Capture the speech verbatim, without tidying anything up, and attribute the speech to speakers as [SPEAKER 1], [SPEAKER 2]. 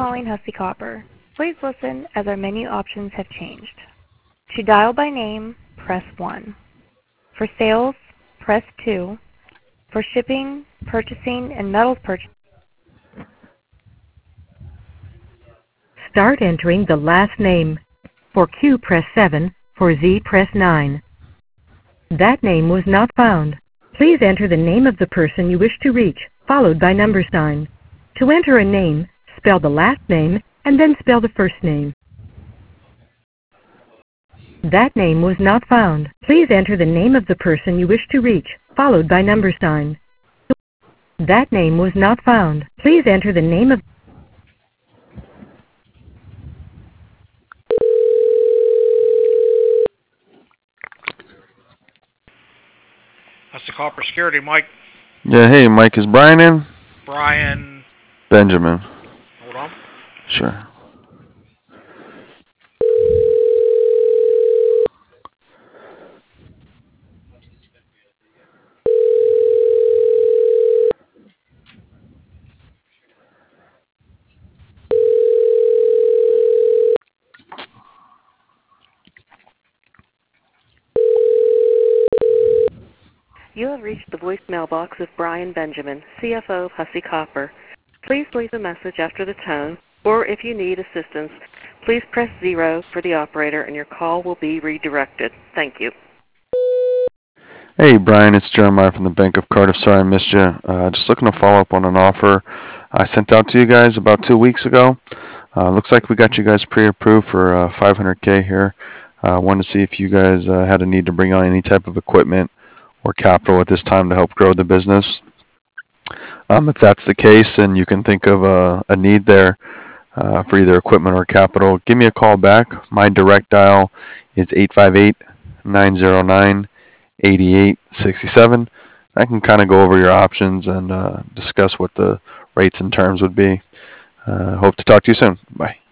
[SPEAKER 1] calling Hussey Copper. Please listen as our menu options have changed. To dial by name, press one. For sales, press two. For shipping, purchasing, and metals purchasing, start entering the last name. For Q, press seven. For Z, press nine. That name was not found. Please enter the name of the person you wish to reach, followed by number sign. To enter a name, spell the last name and then spell the first name. That name was not found. Please enter the name of the person you wish to reach, followed by number sign. That name was not found. Please enter the name of
[SPEAKER 2] That's the Copper Security, Mike.
[SPEAKER 3] Yeah, hey, Mike, is Brian in?
[SPEAKER 2] Brian.
[SPEAKER 3] Benjamin.
[SPEAKER 2] Hold on.
[SPEAKER 3] Sure.
[SPEAKER 1] You have reached the voicemail box of Brian Benjamin, C F O of Hussey Copper. Please leave a message after the tone, or if you need assistance, please press zero for the operator and your call will be redirected. Thank you.
[SPEAKER 3] Hey, Brian, it's Jeremiah from the Bank of Cardiff. Sorry I missed you. Uh, just looking to follow up on an offer I sent out to you guys about two weeks ago. Uh, looks like we got you guys pre-approved for uh, five hundred K here. I uh, wanted to see if you guys uh, had a need to bring on any type of equipment or capital at this time to help grow the business. Um, if that's the case and you can think of a, a need there uh, for either equipment or capital, give me a call back. My direct dial is eight five eight, nine zero nine, eight eight six seven. I can kind of go over your options and uh, discuss what the rates and terms would be. Uh, hope to talk to you soon. Bye.